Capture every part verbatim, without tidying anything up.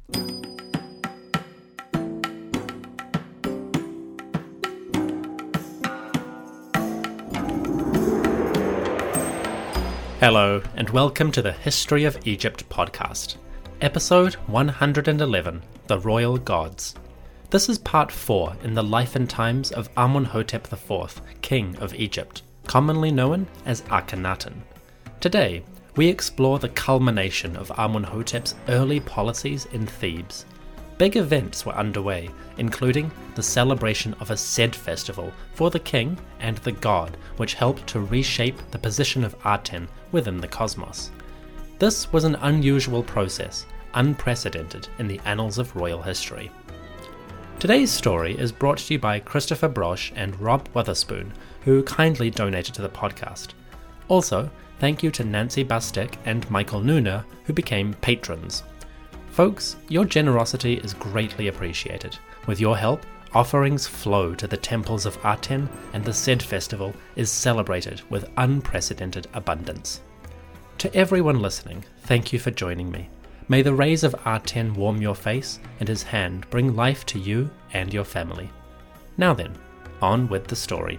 Hello, and welcome to the History of Egypt podcast, episode one hundred eleven, The Royal Gods. This is part four in the life and times of Amunhotep the fourth, King of Egypt, commonly known as Akhenaten. Today, we explore the culmination of Amunhotep's early policies in Thebes. Big events were underway, including the celebration of a Sed festival for the king and the god, which helped to reshape the position of Aten within the cosmos. This was an unusual process, unprecedented in the annals of royal history. Today's story is brought to you by Christopher Brosh and Rob Witherspoon, who kindly donated to the podcast. Also, thank you to Nancy Bastek and Michael Nooner, who became patrons. Folks, your generosity is greatly appreciated. With your help, offerings flow to the temples of Aten, and the Sed festival is celebrated with unprecedented abundance. To everyone listening, thank you for joining me. May the rays of Aten warm your face, and his hand bring life to you and your family. Now then, on with the story.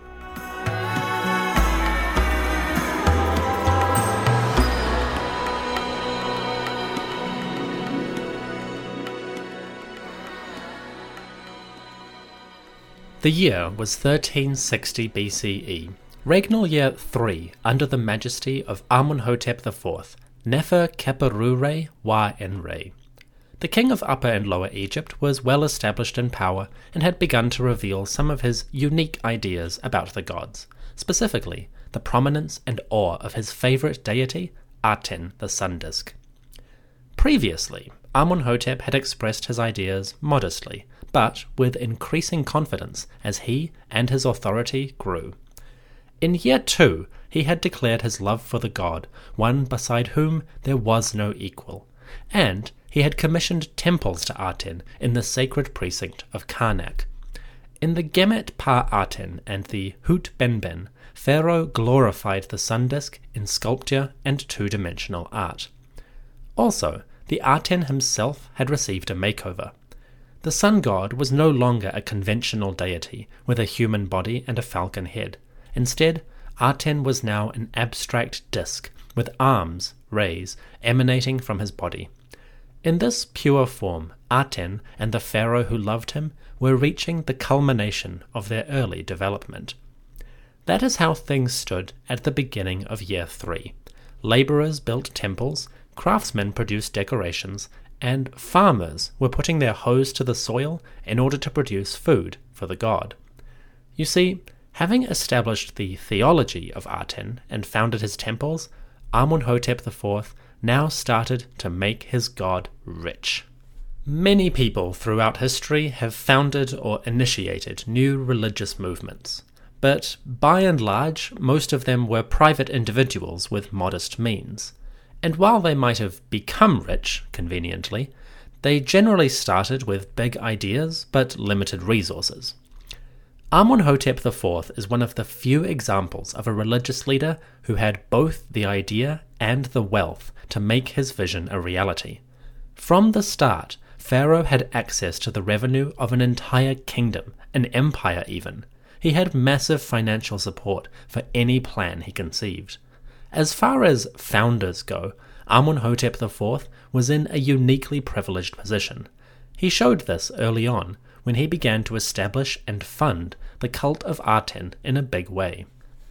The year was thirteen sixty B C E, regnal year three under the majesty of Amunhotep the fourth, Nefer Keperure wa Enre. The king of Upper and Lower Egypt was well established in power and had begun to reveal some of his unique ideas about the gods, specifically the prominence and awe of his favorite deity, Aten the sun disk. Previously, Amunhotep had expressed his ideas modestly, but with increasing confidence as he and his authority grew. In year two, he had declared his love for the god, one beside whom there was no equal, and he had commissioned temples to Aten in the sacred precinct of Karnak. In the Gemet Pa Aten and the Hut Benben, Pharaoh glorified the sun disk in sculpture and two-dimensional art. Also, the Aten himself had received a makeover. The sun god was no longer a conventional deity with a human body and a falcon head. Instead, Aten was now an abstract disk with arms, rays, emanating from his body. In this pure form, Aten and the pharaoh who loved him were reaching the culmination of their early development. That is how things stood at the beginning of year three. Laborers built temples, craftsmen produced decorations, and farmers were putting their hoes to the soil in order to produce food for the god. You see, having established the theology of Aten and founded his temples, Amunhotep the fourth now started to make his god rich. Many people throughout history have founded or initiated new religious movements, but by and large, most of them were private individuals with modest means. And while they might have become rich, conveniently, they generally started with big ideas but limited resources. Amunhotep the fourth is one of the few examples of a religious leader who had both the idea and the wealth to make his vision a reality. From the start, Pharaoh had access to the revenue of an entire kingdom, an empire even. He had massive financial support for any plan he conceived. As far as founders go, Amunhotep the fourth was in a uniquely privileged position. He showed this early on, when he began to establish and fund the cult of Aten in a big way.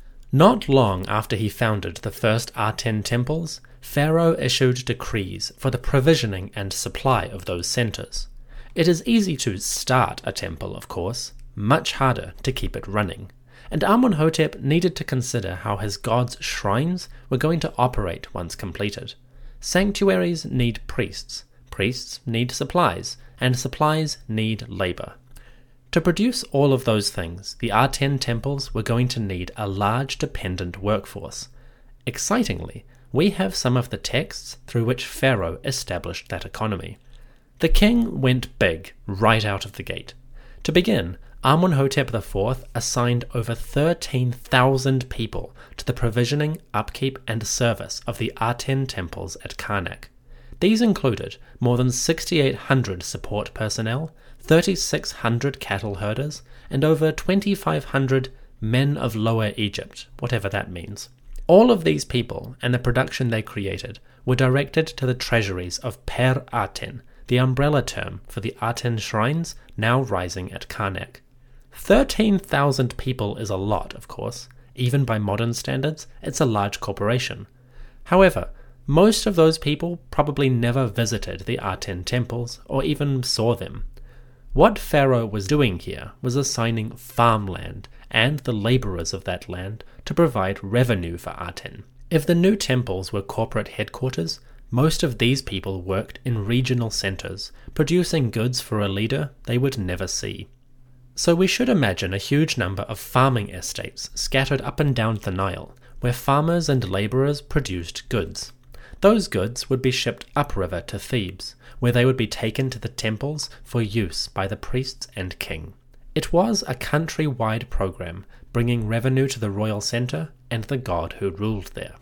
Not long after he founded the first Aten temples, Pharaoh issued decrees for the provisioning and supply of those centers. It is easy to start a temple, of course, much harder to keep it running. And Amunhotep needed to consider how his god's shrines were going to operate once completed. Sanctuaries need priests, priests need supplies, and supplies need labor. To produce all of those things, the Aten temples were going to need a large dependent workforce. Excitingly, we have some of the texts through which Pharaoh established that economy. The king went big right out of the gate. To begin, Amunhotep the fourth assigned over thirteen thousand people to the provisioning, upkeep, and service of the Aten temples at Karnak. These included more than six thousand eight hundred support personnel, three thousand six hundred cattle herders, and over two thousand five hundred men of Lower Egypt, whatever that means. All of these people and the production they created were directed to the treasuries of Per Aten, the umbrella term for the Aten shrines now rising at Karnak. thirteen thousand people is a lot, of course. Even by modern standards, it's a large corporation. However, most of those people probably never visited the Aten temples or even saw them. What Pharaoh was doing here was assigning farmland and the labourers of that land to provide revenue for Aten. If the new temples were corporate headquarters, most of these people worked in regional centres, producing goods for a leader they would never see. So we should imagine a huge number of farming estates scattered up and down the Nile, where farmers and labourers produced goods. Those goods would be shipped upriver to Thebes, where they would be taken to the temples for use by the priests and king. It was a country-wide program, bringing revenue to the royal centre and the god who ruled there.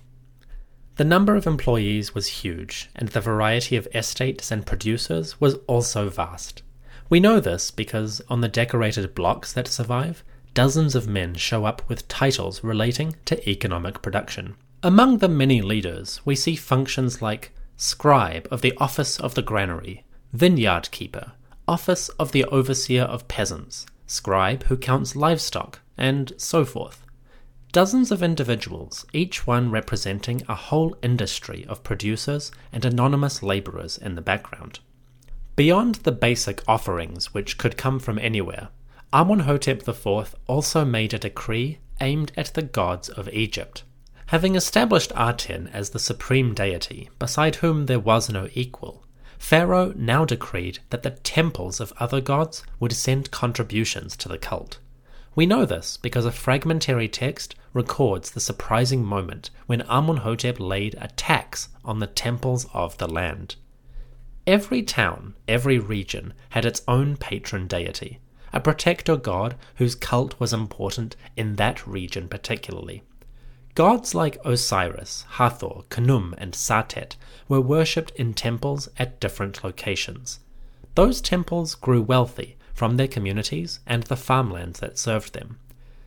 The number of employees was huge, and the variety of estates and producers was also vast. We know this because on the decorated blocks that survive, dozens of men show up with titles relating to economic production. Among the many leaders, we see functions like scribe of the office of the granary, vineyard keeper, office of the overseer of peasants, scribe who counts livestock, and so forth. Dozens of individuals, each one representing a whole industry of producers and anonymous labourers in the background. Beyond the basic offerings which could come from anywhere, Amenhotep the fourth also made a decree aimed at the gods of Egypt. Having established Aten as the supreme deity, beside whom there was no equal, Pharaoh now decreed that the temples of other gods would send contributions to the cult. We know this because a fragmentary text records the surprising moment when Amenhotep laid a tax on the temples of the land. Every town, every region, had its own patron deity, a protector god whose cult was important in that region particularly. Gods like Osiris, Hathor, Khnum, and Satet were worshipped in temples at different locations. Those temples grew wealthy from their communities and the farmlands that served them.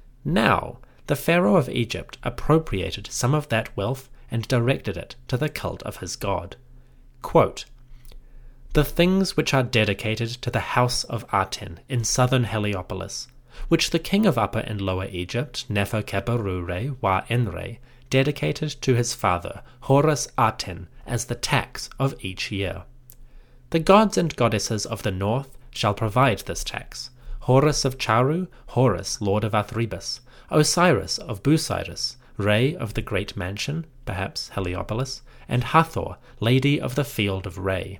Now, the Pharaoh of Egypt appropriated some of that wealth and directed it to the cult of his god. Quote, "The things which are dedicated to the house of Aten in southern Heliopolis, which the king of Upper and Lower Egypt, Nefer-Keperure wa Enre, dedicated to his father, Horus Aten, as the tax of each year. The gods and goddesses of the north shall provide this tax: Horus of Charu, Horus, lord of Athribis, Osiris of Busiris, Re of the great mansion, perhaps Heliopolis, and Hathor, lady of the field of Re.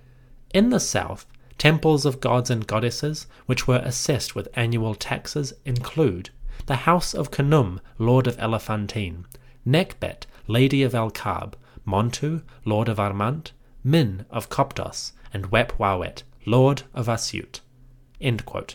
In the south, temples of gods and goddesses which were assessed with annual taxes include the house of Khnum, lord of Elephantine, Nekbet, lady of Al-Kab, Montu, lord of Armant, Min of Koptos, and Wep-Wawet, lord of Asyut." End quote.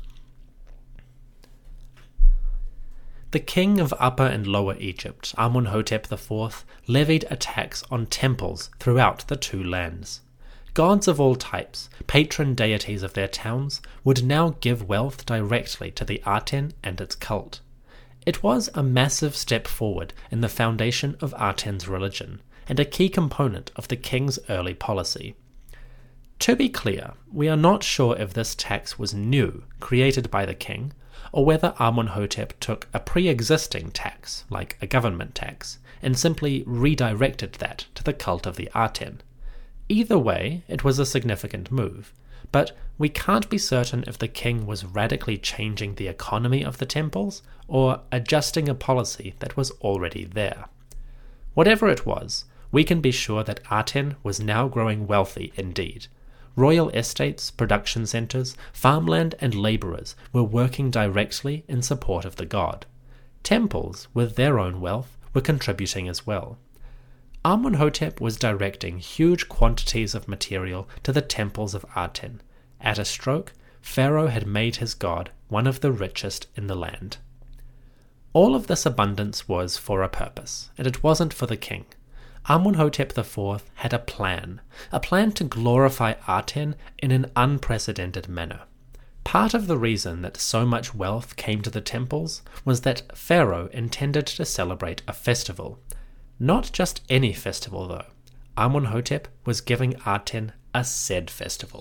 The king of Upper and Lower Egypt, Amenhotep the fourth, levied a tax on temples throughout the two lands. Gods of all types, patron deities of their towns, would now give wealth directly to the Aten and its cult. It was a massive step forward in the foundation of Aten's religion, and a key component of the king's early policy. To be clear, we are not sure if this tax was new, created by the king, or whether Amenhotep took a pre-existing tax, like a government tax, and simply redirected that to the cult of the Aten. Either way, it was a significant move, but we can't be certain if the king was radically changing the economy of the temples or adjusting a policy that was already there. Whatever it was, we can be sure that Aten was now growing wealthy indeed. Royal estates, production centres, farmland and labourers were working directly in support of the god. Temples, with their own wealth, were contributing as well. Amenhotep was directing huge quantities of material to the temples of Aten. At a stroke, Pharaoh had made his god one of the richest in the land. All of this abundance was for a purpose, and it wasn't for the king. Amunhotep the fourth had a plan, a plan to glorify Aten in an unprecedented manner. Part of the reason that so much wealth came to the temples was that Pharaoh intended to celebrate a festival. Not just any festival though. Amunhotep was giving Aten a Sed festival.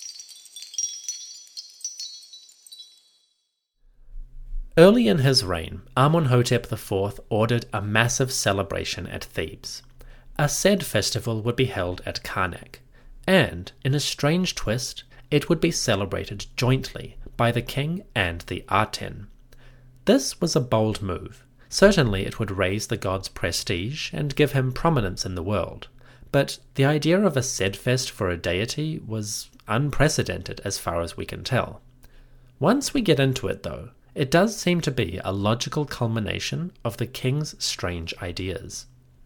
Early in his reign, Amunhotep the fourth ordered a massive celebration at Thebes. A Sed festival would be held at Karnak, and, in a strange twist, it would be celebrated jointly by the king and the Aten. This was a bold move. Certainly it would raise the god's prestige and give him prominence in the world, but the idea of a Sedfest for a deity was unprecedented as far as we can tell. Once we get into it though, it does seem to be a logical culmination of the king's strange ideas.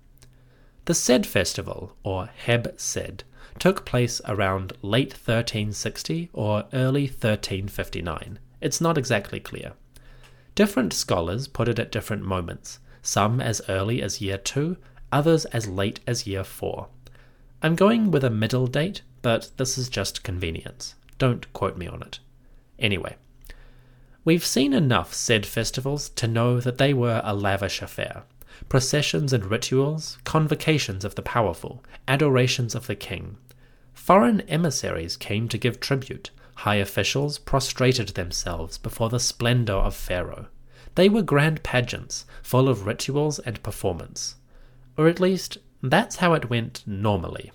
The Sed festival, or Heb Sed, took place around late thirteen sixty or early thirteen fifty-nine. It's not exactly clear. Different scholars put it at different moments, some as early as year two, others as late as year four. I'm going with a middle date, but this is just convenience. Don't quote me on it. Anyway, we've seen enough Sed festivals to know that they were a lavish affair. Processions and rituals, convocations of the powerful, adorations of the king. Foreign emissaries came to give tribute. High officials prostrated themselves before the splendor of Pharaoh. They were grand pageants, full of rituals and performance. Or at least, that's how it went normally.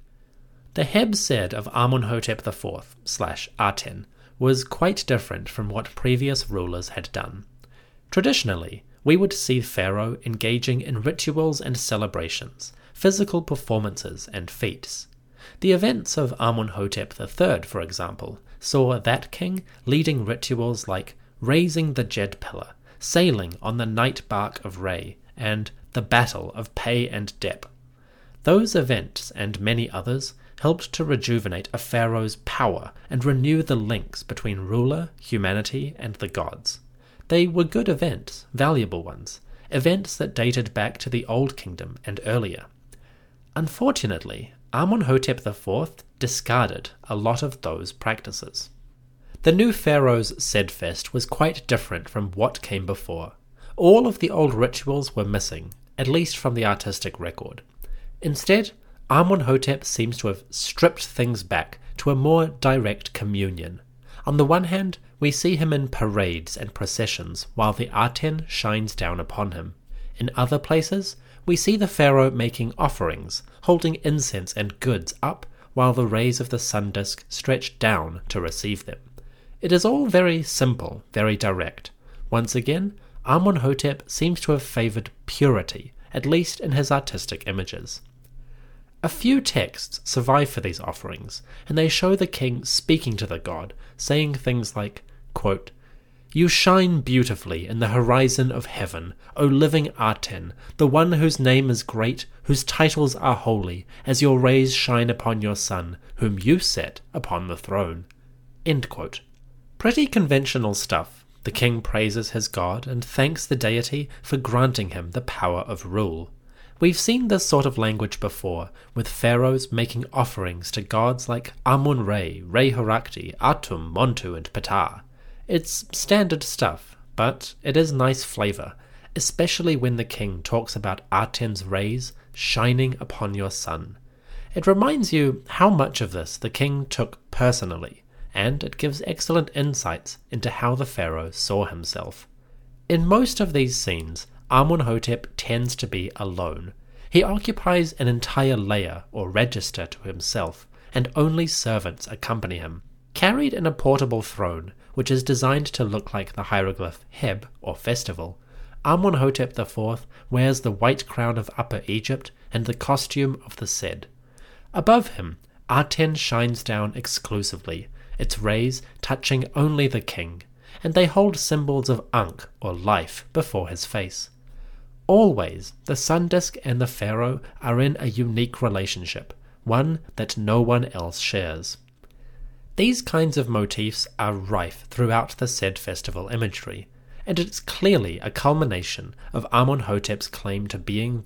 The Heb Sed of Amunhotep the fourth, slash Aten, was quite different from what previous rulers had done. Traditionally, we would see Pharaoh engaging in rituals and celebrations, physical performances and feats. The events of Amunhotep the third, for example, saw that king leading rituals like raising the Djed pillar, sailing on the night bark of Re, and the Battle of Pe and Dep. Those events, and many others, helped to rejuvenate a pharaoh's power and renew the links between ruler, humanity, and the gods. They were good events, valuable ones, events that dated back to the Old Kingdom and earlier. Unfortunately, Amunhotep the fourth discarded a lot of those practices. The new pharaoh's Sedfest was quite different from what came before. All of the old rituals were missing, at least from the artistic record. Instead, Amunhotep seems to have stripped things back to a more direct communion. On the one hand, we see him in parades and processions while the Aten shines down upon him. In other places, we see the pharaoh making offerings, holding incense and goods up while the rays of the sun disk stretch down to receive them. It is all very simple, very direct. Once again, Amunhotep seems to have favoured purity, at least in his artistic images. A few texts survive for these offerings, and they show the king speaking to the god, saying things like, quote, "You shine beautifully in the horizon of heaven, O living Aten, the one whose name is great, whose titles are holy, as your rays shine upon your son, whom you set upon the throne." End quote. Pretty conventional stuff. The king praises his god and thanks the deity for granting him the power of rule. We've seen this sort of language before, with pharaohs making offerings to gods like Amun-Re, Re-Horakti, Atum, Montu, and Ptah. It's standard stuff, but it is nice flavour, especially when the king talks about Aten's rays shining upon your son. It reminds you how much of this the king took personally, and it gives excellent insights into how the pharaoh saw himself. In most of these scenes, Amunhotep tends to be alone. He occupies an entire layer or register to himself, and only servants accompany him. Carried in a portable throne, which is designed to look like the hieroglyph Heb, or festival, Amunhotep the fourth wears the white crown of Upper Egypt and the costume of the Sed. Above him, Aten shines down exclusively, its rays touching only the king, and they hold symbols of Ankh, or life, before his face. Always, the sun disk and the pharaoh are in a unique relationship, one that no one else shares. These kinds of motifs are rife throughout the Sed festival imagery, and it's clearly a culmination of Amunhotep's claim to being the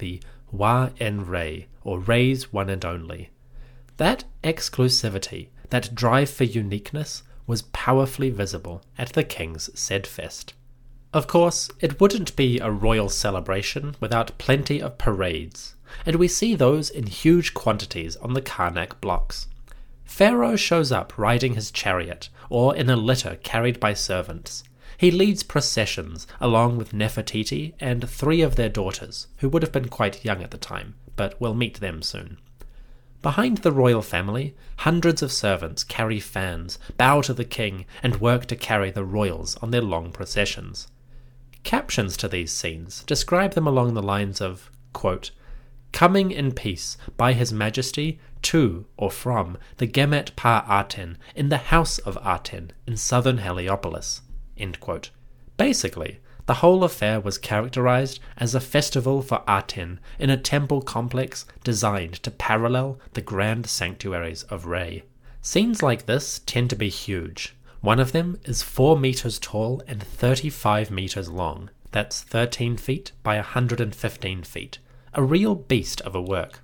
Wa-en-Rei, or Rei's one and only. That exclusivity, that drive for uniqueness, was powerfully visible at the King's Sedfest. Of course, it wouldn't be a royal celebration without plenty of parades, and we see those in huge quantities on the Karnak blocks. Pharaoh shows up riding his chariot, or in a litter carried by servants. He leads processions along with Nefertiti and three of their daughters, who would have been quite young at the time, but we'll meet them soon. Behind the royal family, hundreds of servants carry fans, bow to the king, and work to carry the royals on their long processions. Captions to these scenes describe them along the lines of, quote, "Coming in peace by His Majesty to or from the Gemet Pa Aten in the house of Aten in southern Heliopolis." End quote. Basically, the whole affair was characterized as a festival for Aten in a temple complex designed to parallel the grand sanctuaries of Rei. Scenes like this tend to be huge. One of them is four meters tall and thirty-five meters long. That's thirteen feet by one hundred fifteen feet. A real beast of a work.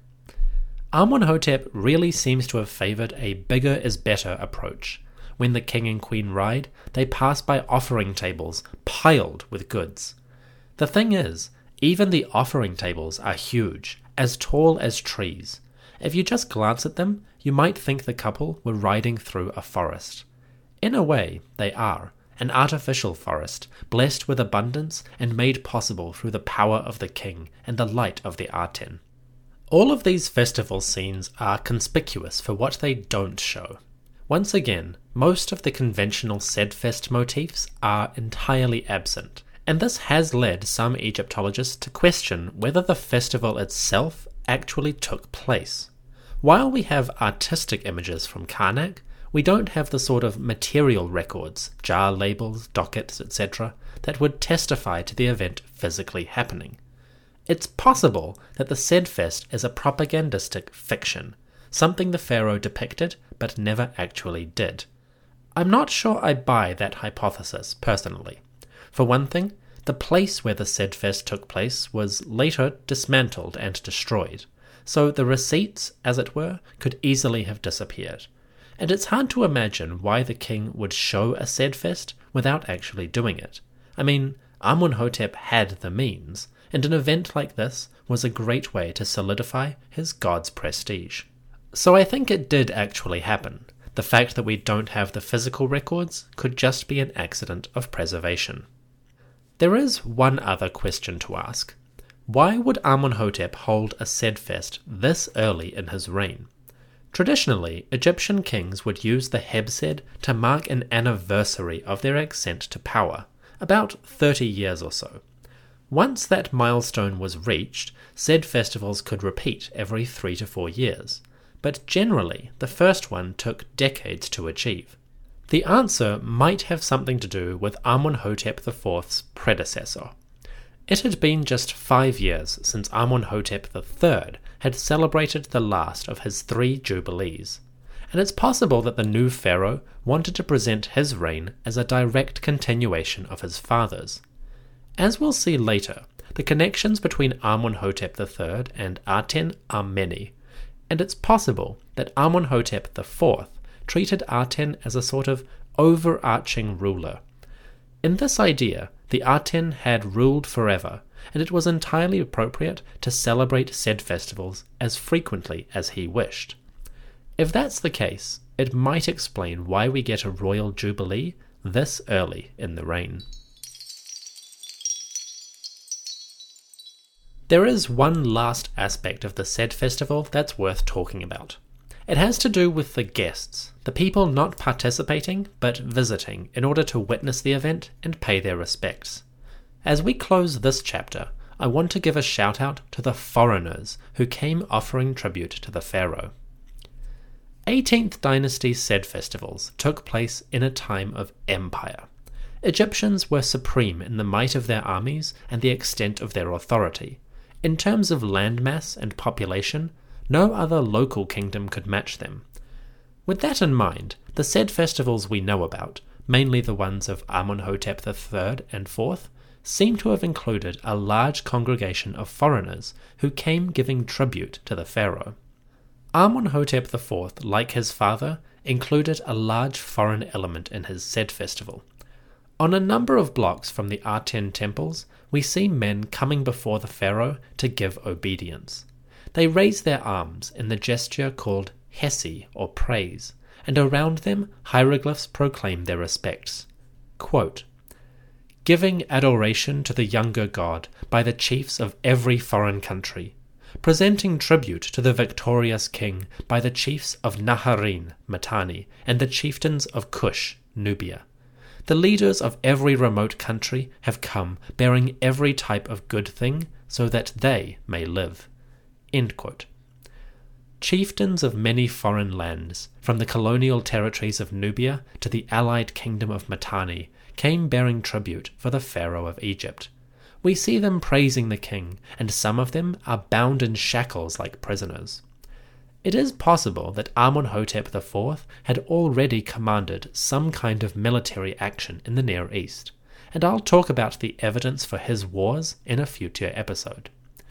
Amenhotep really seems to have favored a bigger is better approach. When the king and queen ride, they pass by offering tables piled with goods. The thing is, even the offering tables are huge, as tall as trees. If you just glance at them, you might think the couple were riding through a forest. In a way, they are, an artificial forest, blessed with abundance and made possible through the power of the king and the light of the Aten. All of these festival scenes are conspicuous for what they don't show. Once again, most of the conventional Sedfest motifs are entirely absent, and this has led some Egyptologists to question whether the festival itself actually took place. While we have artistic images from Karnak, we don't have the sort of material records, jar labels, dockets, et cetera, that would testify to the event physically happening. It's possible that the Sedfest is a propagandistic fiction, something the pharaoh depicted but never actually did. I'm not sure I buy that hypothesis, personally. For one thing, the place where the Sedfest took place was later dismantled and destroyed, so the receipts, as it were, could easily have disappeared. And it's hard to imagine why the king would show a Sedfest without actually doing it. I mean, Amenhotep had the means, and an event like this was a great way to solidify his god's prestige. So I think it did actually happen. The fact that we don't have the physical records could just be an accident of preservation. There is one other question to ask. Why would Amenhotep hold a Sedfest this early in his reign? Traditionally, Egyptian kings would use the Hebsed to mark an anniversary of their ascent to power, about thirty years or so. Once that milestone was reached, Sed festivals could repeat every three to four years, but generally the first one took decades to achieve. The answer might have something to do with Amenhotep the fourth's predecessor. It had been just five years since Amenhotep the third had celebrated the last of his three jubilees, and it's possible that the new pharaoh wanted to present his reign as a direct continuation of his father's. As we'll see later, the connections between Amenhotep the third and Aten are many, and it's possible that Amenhotep the fourth treated Aten as a sort of overarching ruler. In this idea, the Aten had ruled forever, and it was entirely appropriate to celebrate Sed festivals as frequently as he wished. If that's the case, it might explain why we get a royal jubilee this early in the reign. There is one last aspect of the Sed festival that's worth talking about. It has to do with the guests, the people not participating but visiting in order to witness the event and pay their respects. As we close this chapter, I want to give a shout out to the foreigners who came offering tribute to the pharaoh. eighteenth dynasty Sed festivals took place in a time of empire. Egyptians were supreme in the might of their armies and the extent of their authority. In terms of landmass and population, no other local kingdom could match them. With that in mind, the Sed festivals we know about, mainly the ones of Amenhotep the third and fourth, seem to have included a large congregation of foreigners who came giving tribute to the pharaoh. Amenhotep the fourth, like his father, included a large foreign element in his Sed festival. On a number of blocks from the Aten temples, we see men coming before the pharaoh to give obedience. They raise their arms in the gesture called hesi, or praise, and around them hieroglyphs proclaim their respects. Quote, "Giving adoration to the younger god by the chiefs of every foreign country, presenting tribute to the victorious king by the chiefs of Naharin, Mitanni, and the chieftains of Cush, Nubia. The leaders of every remote country have come, bearing every type of good thing, so that they may live." End quote. Chieftains of many foreign lands, from the colonial territories of Nubia to the allied kingdom of Mitanni, came bearing tribute for the pharaoh of Egypt. We see them praising the king, and some of them are bound in shackles like prisoners. It is possible that Amenhotep the fourth had already commanded some kind of military action in the Near East, and I'll talk about the evidence for his wars in a future episode.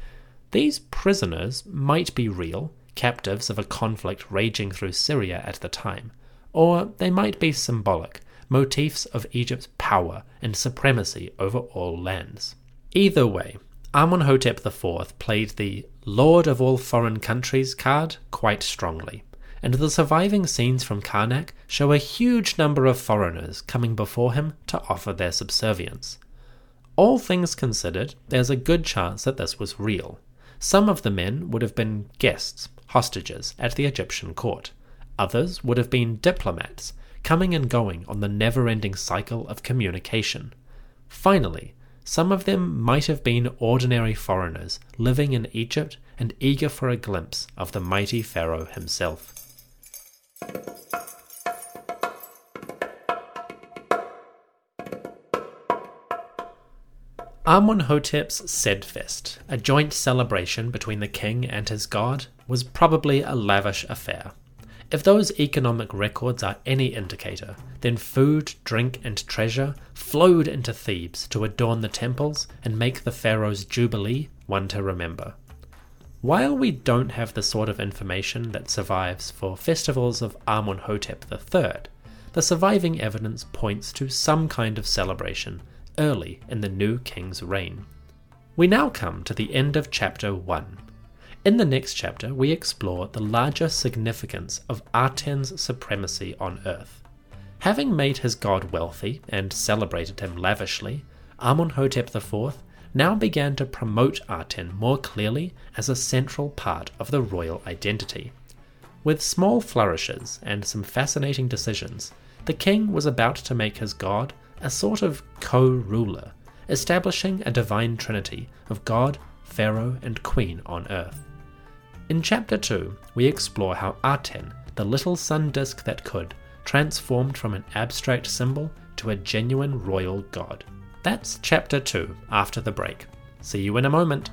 These prisoners might be real, captives of a conflict raging through Syria at the time, or they might be symbolic, motifs of Egypt's power and supremacy over all lands. Either way, Amenhotep the fourth played the Lord of all foreign countries card quite strongly, and the surviving scenes from Karnak show a huge number of foreigners coming before him to offer their subservience. All things considered, there's a good chance that this was real. Some of the men would have been guests, hostages, at the Egyptian court. Others would have been diplomats, coming and going on the never-ending cycle of communication. Finally, some of them might have been ordinary foreigners living in Egypt and eager for a glimpse of the mighty pharaoh himself. Amenhotep's Sedfest, a joint celebration between the king and his god, was probably a lavish affair. If those economic records are any indicator, then food, drink, and treasure flowed into Thebes to adorn the temples and make the pharaoh's jubilee one to remember. While we don't have the sort of information that survives for festivals of Amenhotep the third, the surviving evidence points to some kind of celebration early in the new king's reign. We now come to the end of chapter one. In the next chapter, we explore the larger significance of Aten's supremacy on earth. Having made his god wealthy and celebrated him lavishly, Amenhotep the fourth now began to promote Aten more clearly as a central part of the royal identity. With small flourishes and some fascinating decisions, the king was about to make his god a sort of co-ruler, establishing a divine trinity of god, pharaoh, and queen on earth. In chapter two, we explore how Aten, the little sun disk that could, transformed from an abstract symbol to a genuine royal god. That's chapter two after the break. See you in a moment.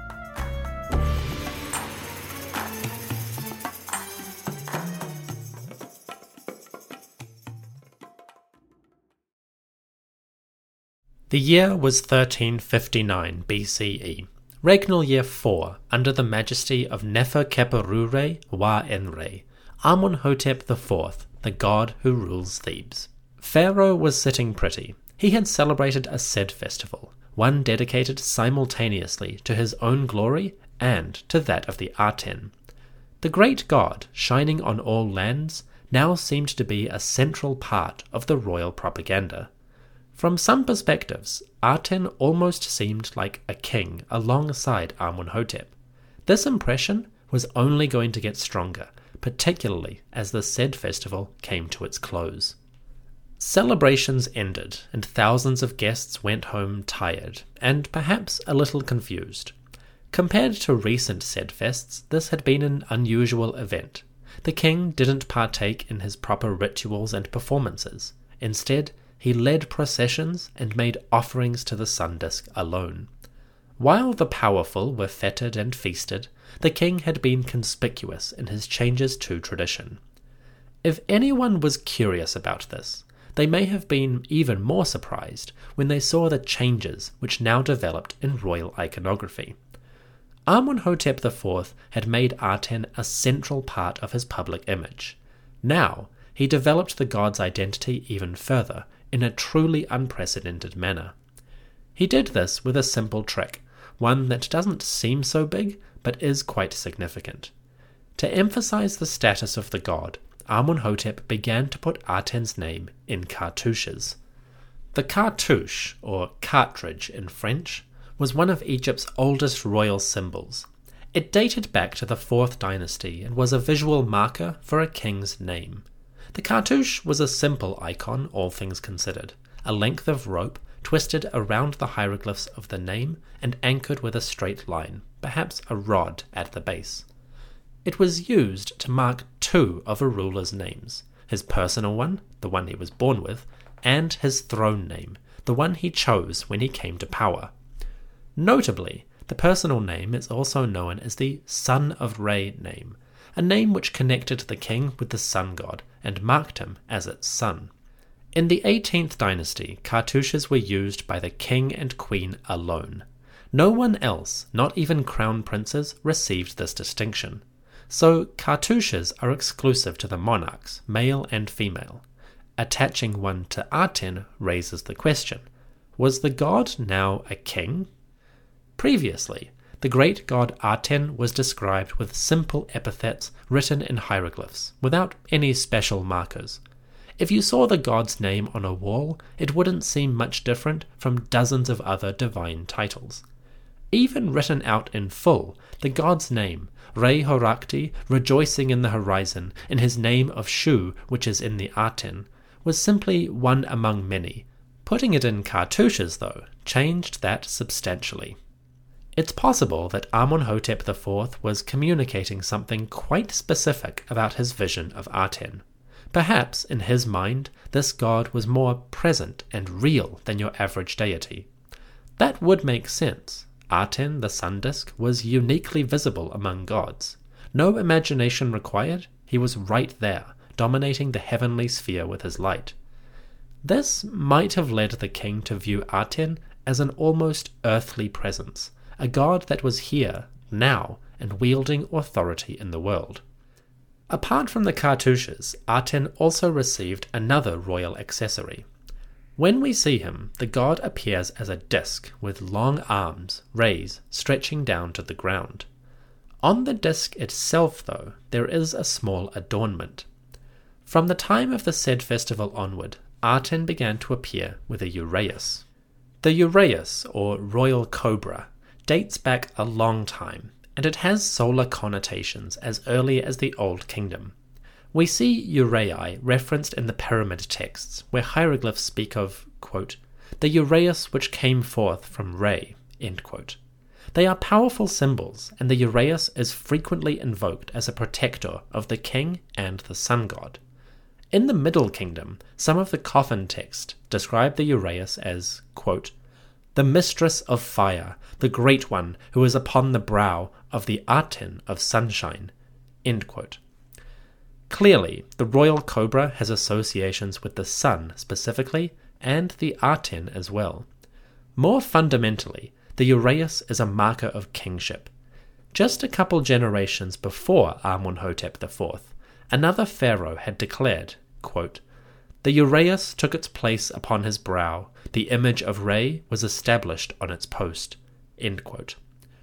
The year was thirteen fifty-nine B C E, regnal year four, under the majesty of Nefer-Khepera Wa-Enre, Amenhotep the fourth, the god who rules Thebes. Pharaoh was sitting pretty. He had celebrated a Sed festival, one dedicated simultaneously to his own glory and to that of the Aten. The great god, shining on all lands, now seemed to be a central part of the royal propaganda. From some perspectives, Aten almost seemed like a king alongside Amenhotep. This impression was only going to get stronger, particularly as the Sed festival came to its close. Celebrations ended, and thousands of guests went home tired, and perhaps a little confused. Compared to recent Sed fests, this had been an unusual event. The king didn't partake in his proper rituals and performances. Instead, he led processions and made offerings to the sun disk alone. While the powerful were feted and feasted, the king had been conspicuous in his changes to tradition. If anyone was curious about this, they may have been even more surprised when they saw the changes which now developed in royal iconography. Amenhotep the fourth had made Aten a central part of his public image. Now, he developed the god's identity even further, in a truly unprecedented manner. He did this with a simple trick, one that doesn't seem so big, but is quite significant. To emphasize the status of the god, Amenhotep began to put Aten's name in cartouches. The cartouche, or cartridge in French, was one of Egypt's oldest royal symbols. It dated back to the fourth dynasty and was a visual marker for a king's name. The cartouche was a simple icon, all things considered, a length of rope twisted around the hieroglyphs of the name and anchored with a straight line, perhaps a rod at the base. It was used to mark two of a ruler's names, his personal one, the one he was born with, and his throne name, the one he chose when he came to power. Notably, the personal name is also known as the Son of Re name, a name which connected the king with the sun god and marked him as its son. In the eighteenth dynasty, cartouches were used by the king and queen alone. No one else, not even crown princes, received this distinction. So cartouches are exclusive to the monarchs, male and female. Attaching one to Aten raises the question, was the god now a king? Previously, the great god Aten was described with simple epithets written in hieroglyphs, without any special markers. If you saw the god's name on a wall, it wouldn't seem much different from dozens of other divine titles. Even written out in full, the god's name, Re Horakti, rejoicing in the horizon, in his name of Shu, which is in the Aten, was simply one among many. Putting it in cartouches, though, changed that substantially. It's possible that Amenhotep the fourth was communicating something quite specific about his vision of Aten. Perhaps, in his mind, this god was more present and real than your average deity. That would make sense. Aten, the sun disk, was uniquely visible among gods. No imagination required, he was right there, dominating the heavenly sphere with his light. This might have led the king to view Aten as an almost earthly presence, a god that was here, now, and wielding authority in the world. Apart from the cartouches, Aten also received another royal accessory. When we see him, the god appears as a disk with long arms, rays, stretching down to the ground. On the disk itself, though, there is a small adornment. From the time of the said festival onward, Aten began to appear with a uraeus. The uraeus, or royal cobra, dates back a long time, and it has solar connotations as early as the Old Kingdom. We see uraei referenced in the pyramid texts, where hieroglyphs speak of, quote, the uraeus which came forth from Re, end quote. They are powerful symbols, and the uraeus is frequently invoked as a protector of the king and the sun god. In the Middle Kingdom, some of the coffin text describe the uraeus as, quote, the mistress of fire, the great one who is upon the brow of the Aten of sunshine, end quote. Clearly, the royal cobra has associations with the sun specifically, and the Aten as well. More fundamentally, the uraeus is a marker of kingship. Just a couple generations before Amenhotep the fourth, another pharaoh had declared, quote, the uraeus took its place upon his brow, the image of Re was established on its post, end quote.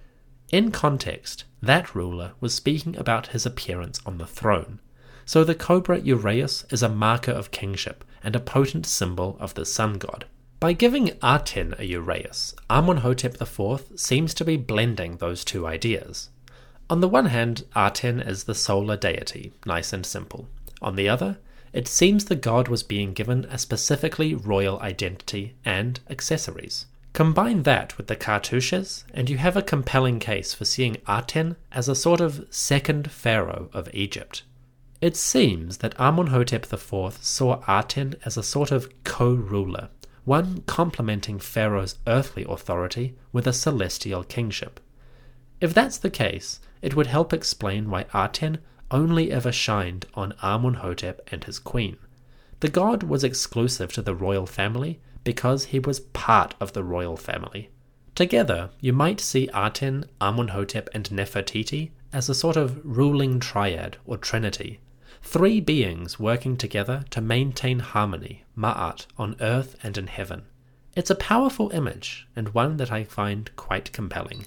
In context, that ruler was speaking about his appearance on the throne, so the cobra uraeus is a marker of kingship and a potent symbol of the sun god. By giving Aten a uraeus, Amenhotep the fourth seems to be blending those two ideas. On the one hand, Aten is the solar deity, nice and simple. On the other, it seems the god was being given a specifically royal identity and accessories. Combine that with the cartouches, and you have a compelling case for seeing Aten as a sort of second pharaoh of Egypt. It seems that Amenhotep the fourth saw Aten as a sort of co-ruler, one complementing Pharaoh's earthly authority with a celestial kingship. If that's the case, it would help explain why Aten only ever shined on Amenhotep and his queen. The god was exclusive to the royal family because he was part of the royal family. Together, you might see Aten, Amunhotep, and Nefertiti as a sort of ruling triad or trinity, three beings working together to maintain harmony, ma'at, on earth and in heaven. It's a powerful image, and one that I find quite compelling.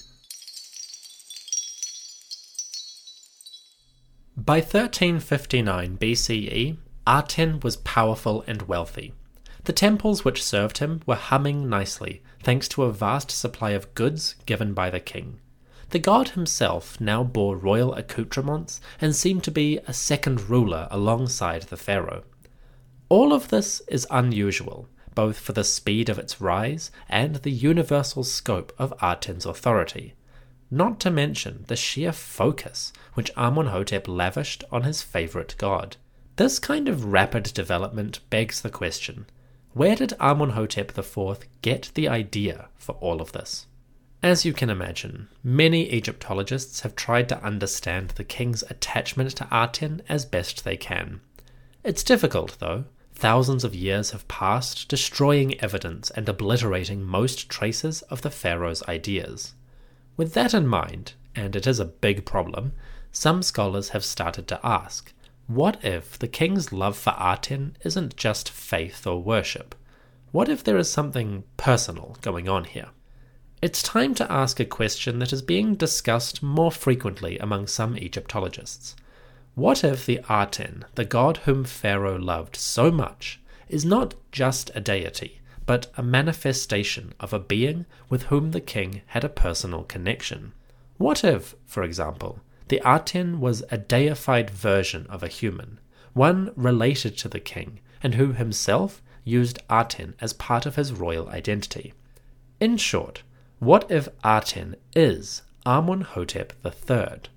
By thirteen fifty-nine B C E, Aten was powerful and wealthy. The temples which served him were humming nicely, thanks to a vast supply of goods given by the king. The god himself now bore royal accoutrements and seemed to be a second ruler alongside the pharaoh. All of this is unusual, both for the speed of its rise and the universal scope of Aten's authority, not to mention the sheer focus which Amunhotep lavished on his favourite god. This kind of rapid development begs the question, where did Amunhotep the fourth get the idea for all of this? As you can imagine, many Egyptologists have tried to understand the king's attachment to Aten as best they can. It's difficult, though. Thousands of years have passed, destroying evidence and obliterating most traces of the pharaoh's ideas. With that in mind, and it is a big problem, some scholars have started to ask, what if the king's love for Aten isn't just faith or worship? What if there is something personal going on here? It's time to ask a question that is being discussed more frequently among some Egyptologists. What if the Aten, the god whom Pharaoh loved so much, is not just a deity, but a manifestation of a being with whom the king had a personal connection? What if, for example, the Aten was a deified version of a human, one related to the king, and who himself used Aten as part of his royal identity? In short, what if Aten is Amunhotep the third?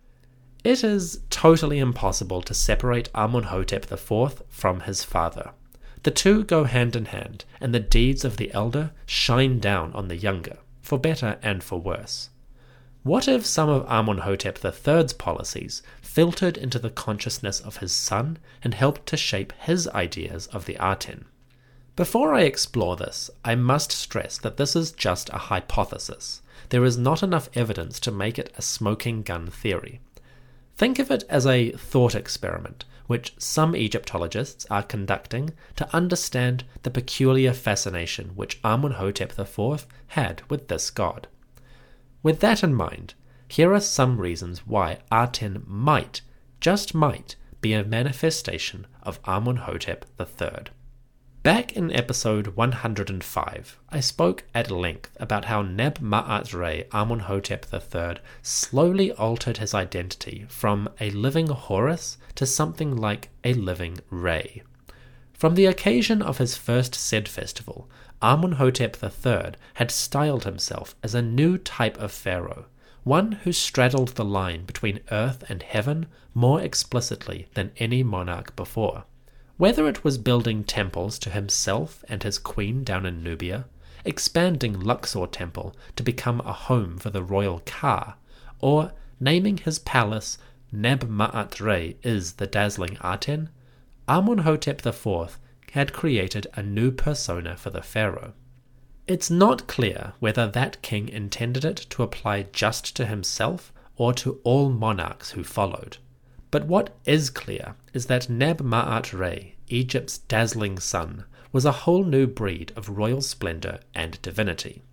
It is totally impossible to separate Amunhotep the fourth from his father. The two go hand in hand, and the deeds of the elder shine down on the younger, for better and for worse. What if some of Amunhotep the third's policies filtered into the consciousness of his son and helped to shape his ideas of the Aten? Before I explore this, I must stress that this is just a hypothesis. There is not enough evidence to make it a smoking gun theory. Think of it as a thought experiment, which some Egyptologists are conducting to understand the peculiar fascination which Amunhotep the fourth had with this god. With that in mind, here are some reasons why Aten might, just might, be a manifestation of Amunhotep the third. Back in episode one hundred five, I spoke at length about how Neb-Ma'at-Re Amunhotep the third slowly altered his identity from a living Horus to something like a living Re. From the occasion of his first Sed festival, Amunhotep the third had styled himself as a new type of pharaoh, one who straddled the line between earth and heaven more explicitly than any monarch before. Whether it was building temples to himself and his queen down in Nubia, expanding Luxor Temple to become a home for the royal Ka, or naming his palace Neb-Ma'at-Re is the dazzling Aten, Amunhotep the fourth had created a new persona for the pharaoh. It's not clear whether that king intended it to apply just to himself or to all monarchs who followed. But what is clear is that Neb-Ma'at-Re, Egypt's dazzling sun, was a whole new breed of royal splendor and divinity.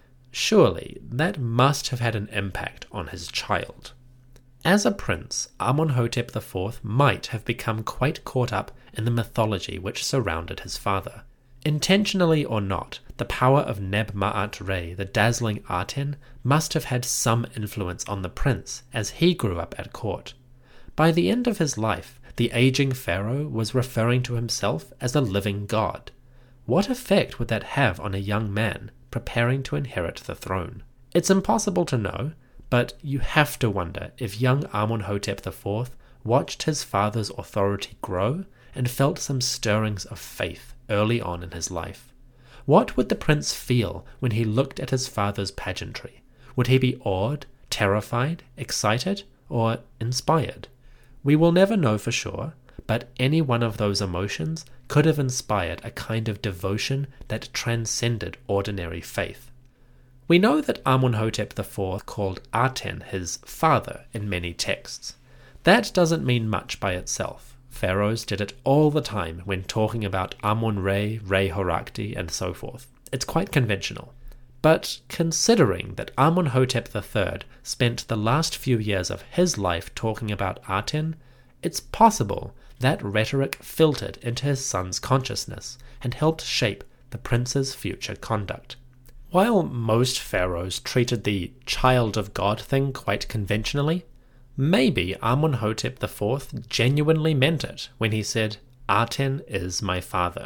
Surely that must have had an impact on his child. As a prince, Amunhotep the fourth might have become quite caught up in the mythology which surrounded his father. Intentionally or not, the power of Neb-Ma'at-Re, the dazzling Aten, must have had some influence on the prince as he grew up at court. By the end of his life, the aging pharaoh was referring to himself as a living god. What effect would that have on a young man preparing to inherit the throne? It's impossible to know, but you have to wonder if young Amunhotep the fourth watched his father's authority grow and felt some stirrings of faith early on in his life. What would the prince feel when he looked at his father's pageantry? Would he be awed, terrified, excited, or inspired? We will never know for sure, but any one of those emotions could have inspired a kind of devotion that transcended ordinary faith. We know that Amenhotep the fourth called Aten his father in many texts. That doesn't mean much by itself. Pharaohs did it all the time when talking about Amun-Re, Re-Horakhti, and so forth. It's quite conventional. But considering that Amenhotep the third spent the last few years of his life talking about Aten, it's possible that rhetoric filtered into his son's consciousness and helped shape the prince's future conduct. While most pharaohs treated the child of God thing quite conventionally, maybe Amenhotep the fourth genuinely meant it when he said, "Aten is my father."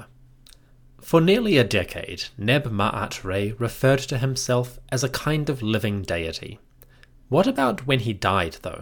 For nearly a decade, Neb-Ma'at-Re referred to himself as a kind of living deity. What about when he died, though?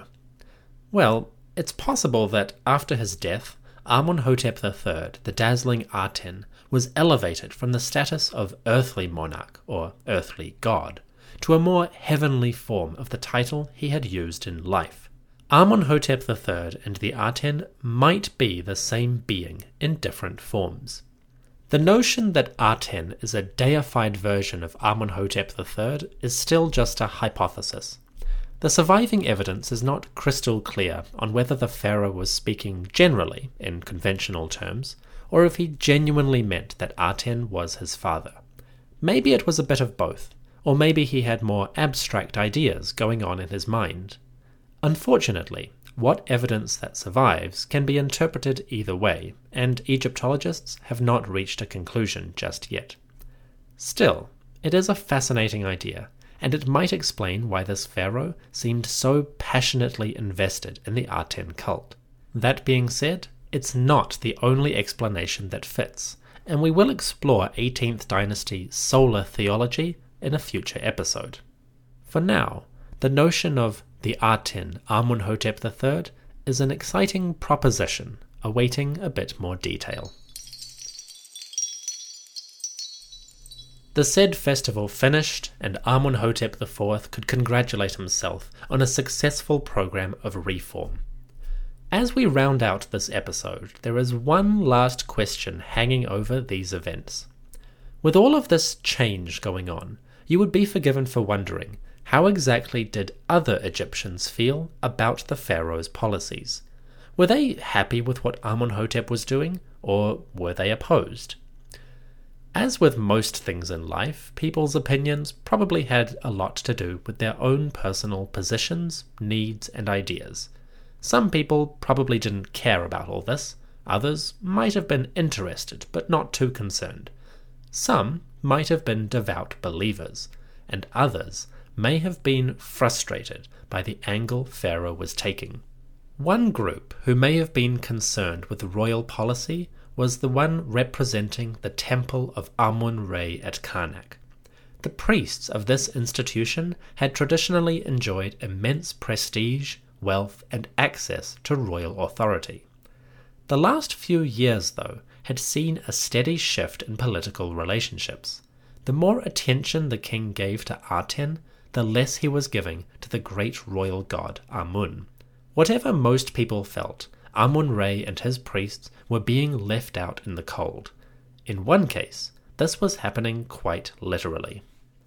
Well, it's possible that after his death, Amenhotep the third, the dazzling Aten, was elevated from the status of earthly monarch, or earthly god, to a more heavenly form of the title he had used in life. Amenhotep the third and the Aten might be the same being in different forms. The notion that Aten is a deified version of Amenhotep the third is still just a hypothesis. The surviving evidence is not crystal clear on whether the pharaoh was speaking generally, in conventional terms, or if he genuinely meant that Aten was his father. Maybe it was a bit of both, or maybe he had more abstract ideas going on in his mind. Unfortunately, what evidence that survives can be interpreted either way, and Egyptologists have not reached a conclusion just yet. Still, it is a fascinating idea, and it might explain why this pharaoh seemed so passionately invested in the Aten cult. That being said, it's not the only explanation that fits, and we will explore eighteenth dynasty solar theology in a future episode. For now, the notion of the Aten Amenhotep the third is an exciting proposition awaiting a bit more detail. The said festival finished, and Amenhotep the fourth could congratulate himself on a successful program of reform. As we round out this episode, there is one last question hanging over these events. With all of this change going on, you would be forgiven for wondering, how exactly did other Egyptians feel about the pharaoh's policies? Were they happy with what Amenhotep was doing, or were they opposed? As with most things in life, people's opinions probably had a lot to do with their own personal positions, needs, and ideas. Some people probably didn't care about all this. Others might have been interested, but not too concerned. Some might have been devout believers, and others may have been frustrated by the angle Pharaoh was taking. One group who may have been concerned with royal policy was the one representing the temple of Amun-Re at Karnak. The priests of this institution had traditionally enjoyed immense prestige, wealth, and access to royal authority. The last few years, though, had seen a steady shift in political relationships. The more attention the king gave to Aten, the less he was giving to the great royal god Amun. Whatever most people felt, Amun-Re and his priests were being left out in the cold. In one case, this was happening quite literally.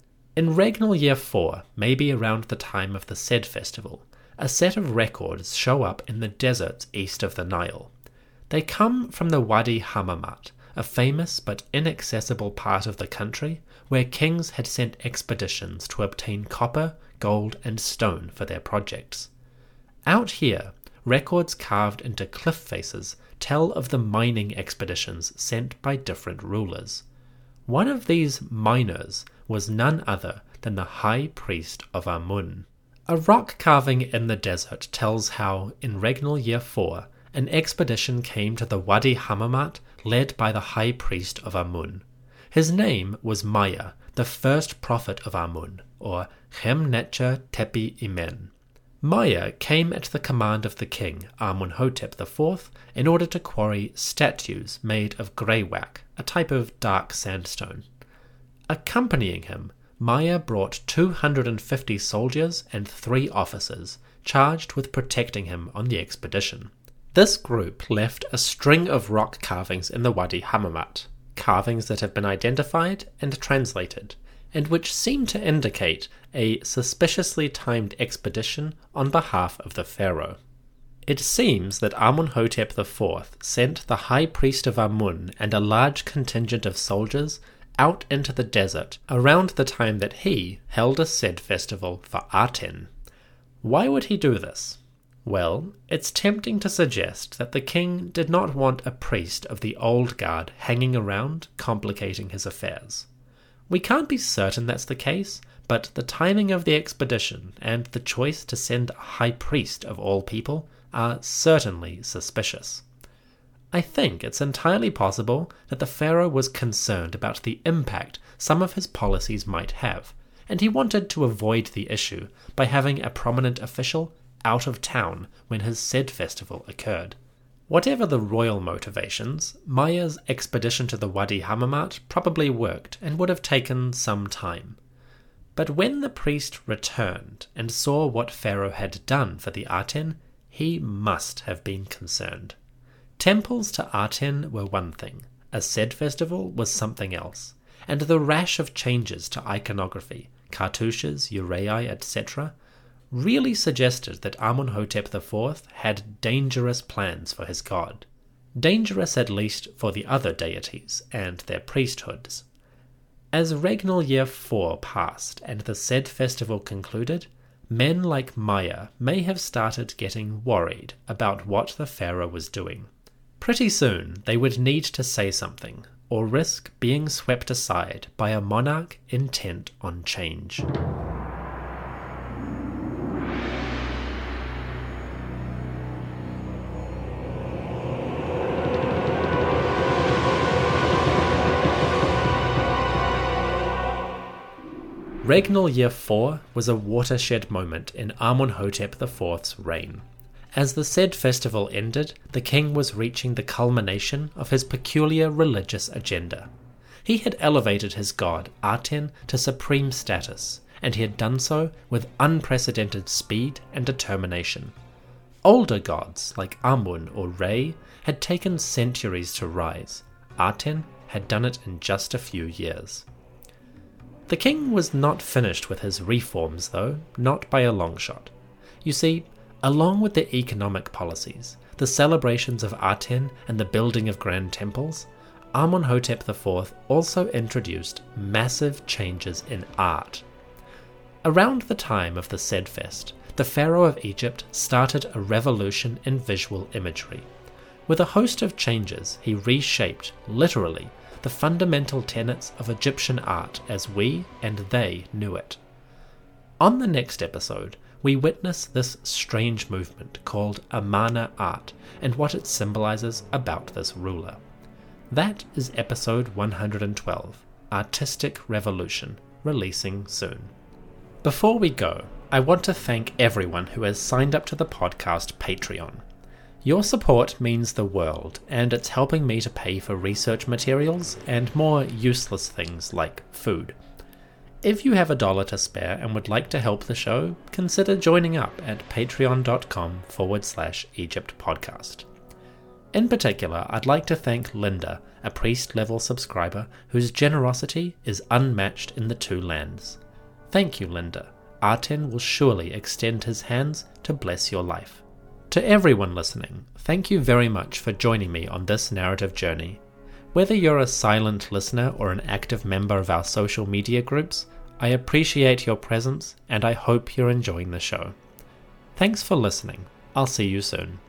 In regnal year four, maybe around the time of the Sed festival, a set of records show up in the deserts east of the Nile. They come from the Wadi Hammamat, a famous but inaccessible part of the country where kings had sent expeditions to obtain copper, gold, and stone for their projects. Out here, records carved into cliff faces tell of the mining expeditions sent by different rulers. One of these miners was none other than the high priest of Amun. A rock carving in the desert tells how, in regnal year four, an expedition came to the Wadi Hammamat led by the high priest of Amun. His name was Maya, the first prophet of Amun, or Khemnetcher Tepi Imen. Maya came at the command of the king, Amenhotep the fourth, in order to quarry statues made of greywacke, a type of dark sandstone. Accompanying him, Maya brought two hundred fifty soldiers and three officers, charged with protecting him on the expedition. This group left a string of rock carvings in the Wadi Hammamat, carvings that have been identified and translated, and which seem to indicate a suspiciously timed expedition on behalf of the pharaoh. It seems that Amenhotep the fourth sent the high priest of Amun and a large contingent of soldiers out into the desert around the time that he held a said festival for Aten. Why would he do this? Well, it's tempting to suggest that the king did not want a priest of the old guard hanging around complicating his affairs. We can't be certain that's the case, but the timing of the expedition and the choice to send a high priest of all people are certainly suspicious. I think it's entirely possible that the pharaoh was concerned about the impact some of his policies might have, and he wanted to avoid the issue by having a prominent official out of town when his said festival occurred. Whatever the royal motivations, Maya's expedition to the Wadi Hammamat probably worked and would have taken some time. But when the priest returned and saw what Pharaoh had done for the Aten, he must have been concerned. Temples to Aten were one thing, a said festival was something else, and the rash of changes to iconography, cartouches, uraei, et cetera, really suggested that Amenhotep the fourth had dangerous plans for his god. Dangerous at least for the other deities and their priesthoods. As regnal year four passed and the said festival concluded, men like Maya may have started getting worried about what the pharaoh was doing. Pretty soon they would need to say something, or risk being swept aside by a monarch intent on change. Regnal Year four was a watershed moment in Amenhotep the fourth's reign. As the said festival ended, the king was reaching the culmination of his peculiar religious agenda. He had elevated his god, Aten, to supreme status, and he had done so with unprecedented speed and determination. Older gods, like Amun or Re, had taken centuries to rise. Aten had done it in just a few years. The king was not finished with his reforms, though, not by a long shot. You see, along with the economic policies, the celebrations of Aten and the building of grand temples, Amenhotep the fourth also introduced massive changes in art. Around the time of the said fest, the pharaoh of Egypt started a revolution in visual imagery. With a host of changes, he reshaped, literally, the fundamental tenets of Egyptian art as we and they knew it. On the next episode, we witness this strange movement called Amarna art and what it symbolizes about this ruler. That is episode one hundred twelve, Artistic Revolution, releasing soon. Before we go, I want to thank everyone who has signed up to the podcast Patreon. Your support means the world, and it's helping me to pay for research materials and more useless things like food. If you have a dollar to spare and would like to help the show, consider joining up at patreon.com forward slash Egypt podcast. In particular, I'd like to thank Linda, a priest-level subscriber whose generosity is unmatched in the two lands. Thank you, Linda. Aten will surely extend his hands to bless your life. To everyone listening, thank you very much for joining me on this narrative journey. Whether you're a silent listener or an active member of our social media groups, I appreciate your presence and I hope you're enjoying the show. Thanks for listening. I'll see you soon.